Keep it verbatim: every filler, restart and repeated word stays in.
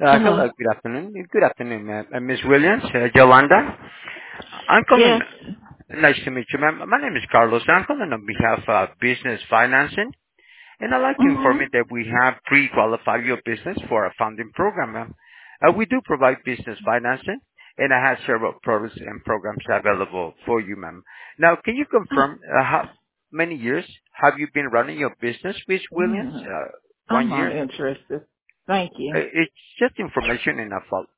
Uh, Hello. hello, good afternoon. Good afternoon, ma'am. Uh, Miss Williams, uh, Yolanda. I'm calling. Yes. Nice to meet you, ma'am. My name is Carlos. I'm calling on behalf of Business Financing, and I'd like to inform Mhm. you that we have pre-qualified your business for a funding program, ma'am. Uh, we do provide business financing, and I have several products and programs available for you, ma'am. Now, can you confirm uh, how many years have you been running your business, Miss Williams? Mhm. Uh, one I'm year? not interested. Thank Uh, you. It's just information enough.